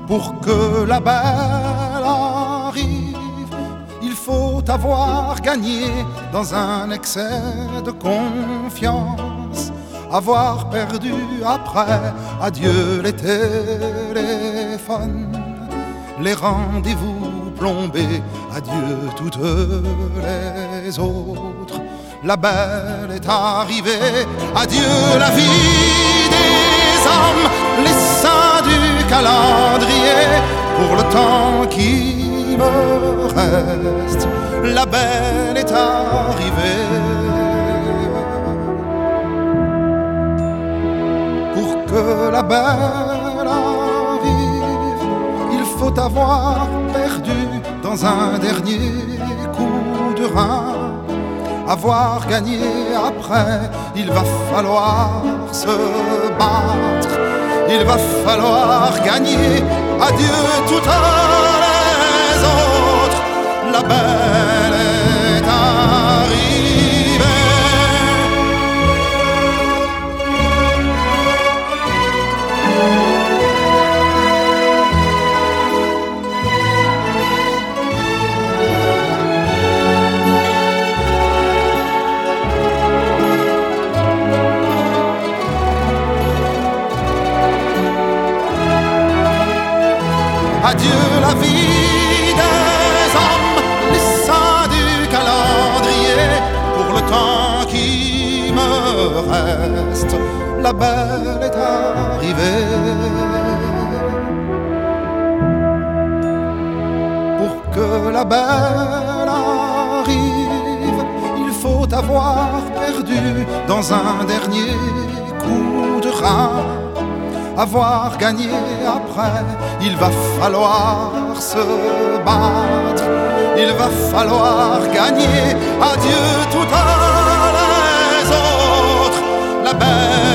Pour que la belle arrive, il faut avoir gagné dans un excès de confiance, avoir perdu après, adieu les téléphones, les rendez-vous plombés, adieu toutes les autres. La belle est arrivée, adieu la vie des hommes, les saints du calendrier, pour le temps qui me reste, la belle est arrivée. Pour que la belle arrive, il faut avoir perdu dans un dernier coup de rein, avoir gagné après, il va falloir se battre, il va falloir gagner, adieu toutes les autres, la belle est arrivée. Adieu la vie des hommes, les saints du calendrier, pour le temps qui me reste, la belle est arrivée. Pour que la belle arrive, il faut avoir perdu dans un dernier coup de rein, avoir gagné après, il va falloir se battre, il va falloir gagner, adieu toutes les autres, la belle